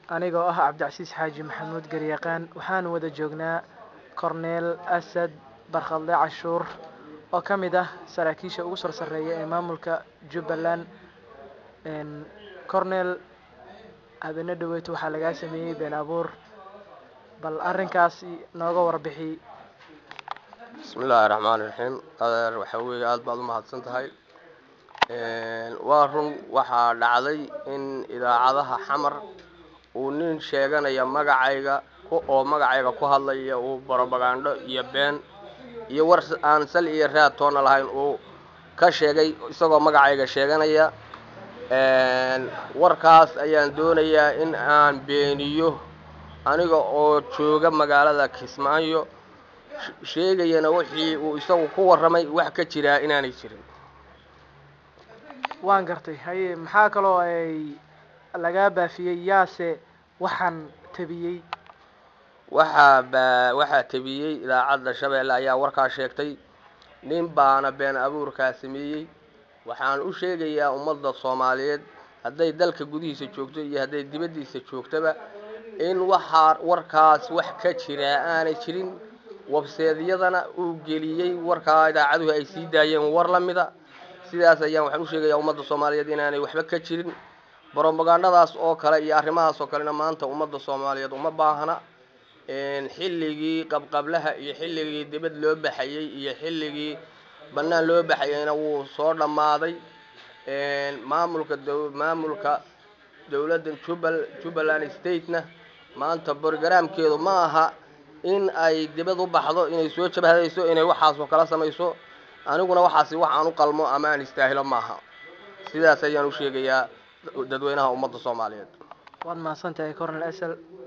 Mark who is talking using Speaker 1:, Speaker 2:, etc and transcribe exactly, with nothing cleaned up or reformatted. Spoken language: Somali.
Speaker 1: anigoo ah Cabdicasiis Xaaji Maxamuud Garyaqaan waxaan wada joognaa Cornel Asad Barkhalde Cashuur oo ka mid ah saraakiisha ugu soo sarreeya ee maamulka Jubbaland. een Cornel habeen dhaweyd waxaa laga sameeyay been abuur, bal arrinkaasi nooga warbixi.
Speaker 2: بسم الله الرحمن الرحيم هذا وحوي aad baad u mahadsan tahay een waa run waxa dhacday in idaacadaha xamar uu nin sheeganaya magacayga ku oo magacayga ku hadlaya uu propaganda iyo been iyo war aan sal iyo raad toona lahayn uu ka sheegay isagoo magacayga sheeganaya. een warkaas ayaan doonayaa in aan beeniyo aniga oo jooga magaalada Kismaayo sheegayana wixii uu isagu ku waramay wax ka jira inaanay jirin.
Speaker 1: waan gartay haye maxaa kaloo ay laga baafiyay yaase waxaan tabiyay.
Speaker 2: waxa ba waxa tabiyay idaacadda Shabeelle ayaa warkaa sheegtay nin baana been abuurka sameeyay. waxaan u sheegayaa ummadda Soomaaliyeed hadday dalka gudihiisa joogto iyo hadday dibadiisa joogtaba in waxa warkaas wax ka jira aanay jirin. website-yadana uu geliyay warkaa idaacaduhu ay sii daayeen war la mida sidaas ayaan waxaan u sheegayaa ummadda Soomaaliyeed inaanay waxba ka jirin. propagandadaas oo kale iyo arrimahaas oo kalena maanta ummadda Soomaaliyeed uma baahna. een xilligii qabqablaha iyo xilligii dibad loo baxayay iyo xilligii banaan loo baxayayna wuu soo dhamaaday. een maamulka maamulka dawladda Jubbaland State-na maanta barnaamijkeedu ma aha in ay dibad u baxdo inay soo jabhadayso inay waxaas oo kala samayso. aniguna waxaasi wax aan u qalmo ama aan istaahilo maaha. sidaas ayaan u sheegayaa dadweynaha ummadda Soomaaliyeed.
Speaker 1: waad mahadsantahay Cornel Asad.